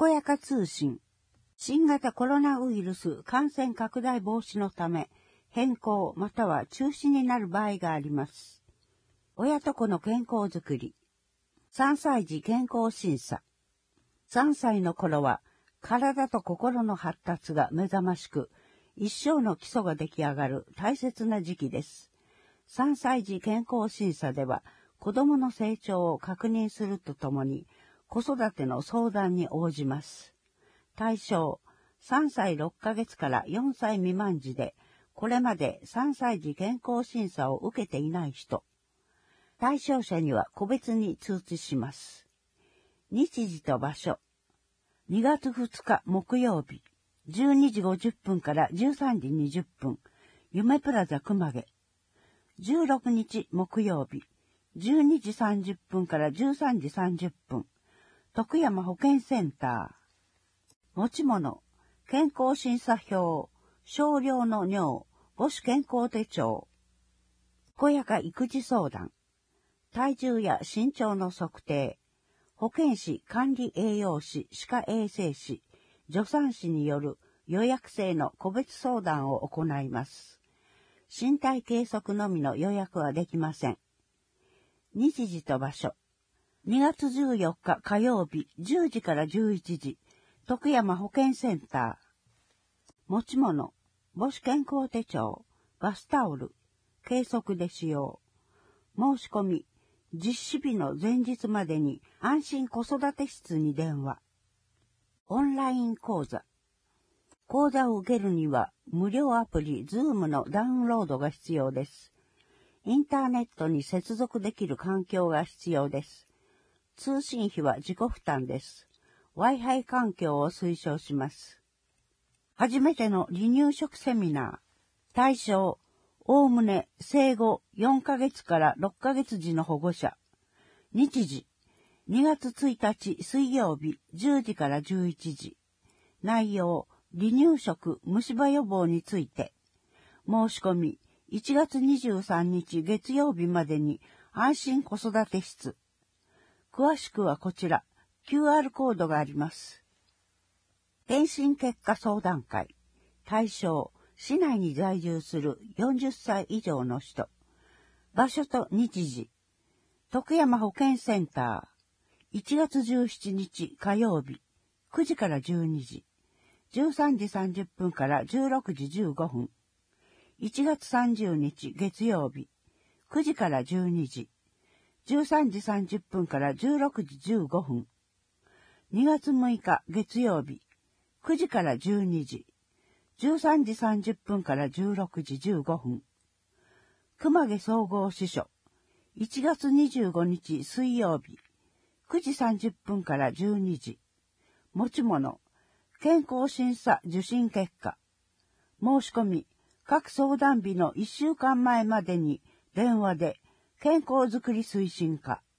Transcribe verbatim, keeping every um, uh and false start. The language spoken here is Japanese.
こやか通信。新型コロナウイルス感染拡大防止のため、変更または中止になる場合があります。親と子の健康づくり。さんさい児健康審査。さんさいの頃は、体と心の発達が目覚ましく、一生の基礎が出来上がる大切な時期です。さんさい児健康審査では、子供の成長を確認するとともに、子育ての相談に応じます。対象、さんさいろっかげつからよんさい未満児で、これまでさんさい児健康審査を受けていない人。対象者には個別に通知します。日時と場所。にがつふつか木曜日、じゅうにじごじゅっぷんからじゅうさんじにじゅっぷん、夢プラザ熊毛。じゅうろくにち木曜日、じゅうにじさんじゅっぷんからじゅうさんじさんじゅっぷん、徳山保健センター。持ち物、健康審査票、少量の尿、母子健康手帳。健やか育児相談。体重や身長の測定。保健師、管理栄養士、歯科衛生士、助産師による予約制の個別相談を行います。身体計測のみの予約はできません。日時と場所。にがつじゅうよっか火曜日じゅうじからじゅういちじ、徳山保健センター。持ち物、母子健康手帳、バスタオル、計測で使用。申し込み、実施日の前日までに安心子育て室に電話。オンライン講座。講座を受けるには無料アプリ Zoom のダウンロードが必要です。インターネットに接続できる環境が必要です。通信費は自己負担です。Wi-Fi 環境を推奨します。初めての離乳食セミナー。対象、おおむね生後よんかげつからろっかげつ児の保護者。日時、にがつついたち水曜日じゅうじからじゅういちじ。内容、離乳食虫歯予防について。申し込み、いちがつにじゅうさんにち月曜日までに安心子育て室。詳しくはこちら、キューアール コードがあります。検診結果相談会。対象、市内に在住するよんじゅっさい以上の人。場所と日時。徳山保健センター。いちがつじゅうしちにち火曜日。くじからじゅうにじ。じゅうさんじさんじゅっぷんからじゅうろくじじゅうごふん。いちがつさんじゅうにち月曜日。くじからじゅうにじ。じゅうさんじさんじゅっぷんからじゅうろくじじゅうごふん。にがつむいか月曜日。くじからじゅうにじ。じゅうさんじさんじゅっぷんからじゅうろくじじゅうごふん。熊毛総合支所。いちがつにじゅうごにち水曜日。くじさんじゅっぷんからじゅうにじ。持ち物。健康審査受診結果。申し込み。各相談日のいっしゅうかんまえまでに電話で健康づくり推進課。